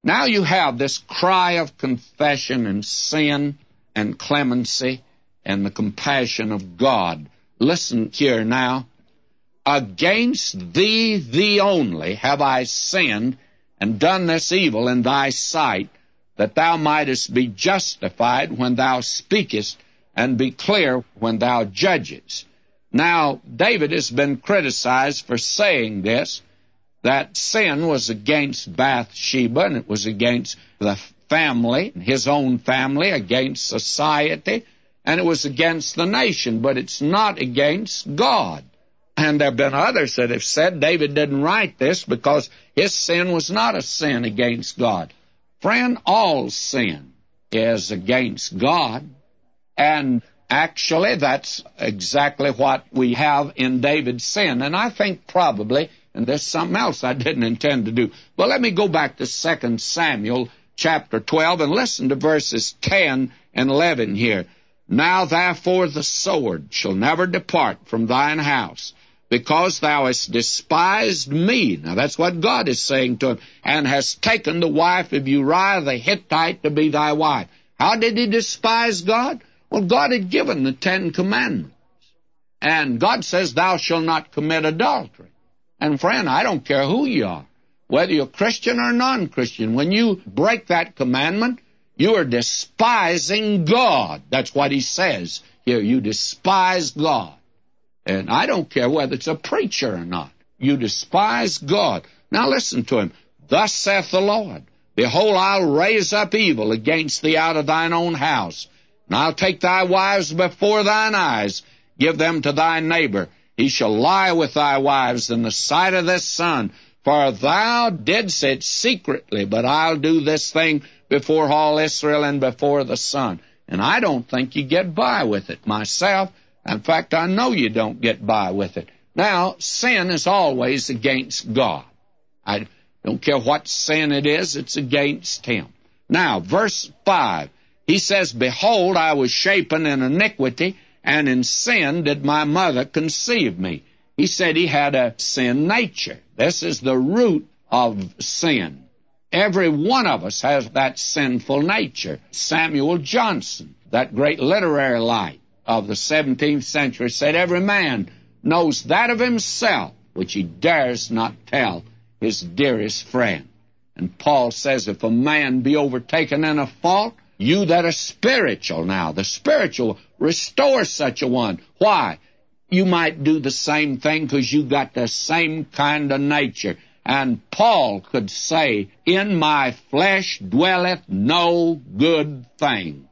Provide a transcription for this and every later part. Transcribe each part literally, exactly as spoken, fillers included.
Now you have this cry of confession and sin and clemency and the compassion of God. Listen here now. Against thee, thee only, have I sinned and done this evil in thy sight, that thou mightest be justified when thou speakest, and be clear when thou judgest. Now, David has been criticized for saying this, that sin was against Bathsheba, and it was against the family, his own family, against society, and it was against the nation, but it's not against God. And there have been others that have said David didn't write this because his sin was not a sin against God. Friend, all sin is against God, and actually that's exactly what we have in David's sin. And I think probably, and there's something else I didn't intend to do, but let me go back to Second Samuel chapter twelve and listen to verses ten and eleven here. Now therefore the sword shall never depart from thine house, because thou hast despised me. Now that's what God is saying to him. And hast taken the wife of Uriah the Hittite to be thy wife. How did he despise God? Well, God had given the Ten Commandments. And God says, thou shalt not commit adultery. And friend, I don't care who you are, whether you're Christian or non-Christian. When you break that commandment, you are despising God. That's what he says here. You despise God. And I don't care whether it's a preacher or not. You despise God. Now listen to him. Thus saith the Lord, behold, I'll raise up evil against thee out of thine own house, and I'll take thy wives before thine eyes, give them to thy neighbor. He shall lie with thy wives in the sight of this sun, for thou didst it secretly, but I'll do this thing before all Israel and before the sun. And I don't think you get by with it myself. In fact, I know you don't get by with it. Now, sin is always against God. I don't care what sin it is, it's against him. Now, verse five, he says, behold, I was shapen in iniquity, and in sin did my mother conceive me. He said he had a sin nature. This is the root of sin. Every one of us has that sinful nature. Samuel Johnson, that great literary light of the seventeenth century, said every man knows that of himself which he dares not tell his dearest friend. And Paul says, if a man be overtaken in a fault, you that are spiritual now, the spiritual, restore such a one. Why? You might do the same thing because you got the same kind of nature. And Paul could say, in my flesh dwelleth no good thing.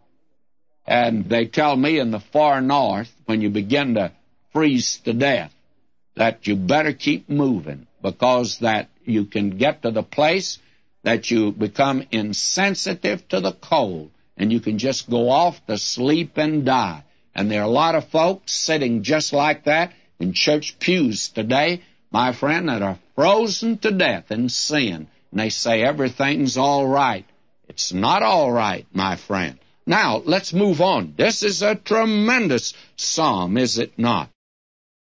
And they tell me in the far north, when you begin to freeze to death, that you better keep moving, because that you can get to the place that you become insensitive to the cold, and you can just go off to sleep and die. And there are a lot of folks sitting just like that in church pews today, my friend, that are frozen to death in sin. And they say everything's all right. It's not all right, my friend. Now, let's move on. This is a tremendous psalm, is it not?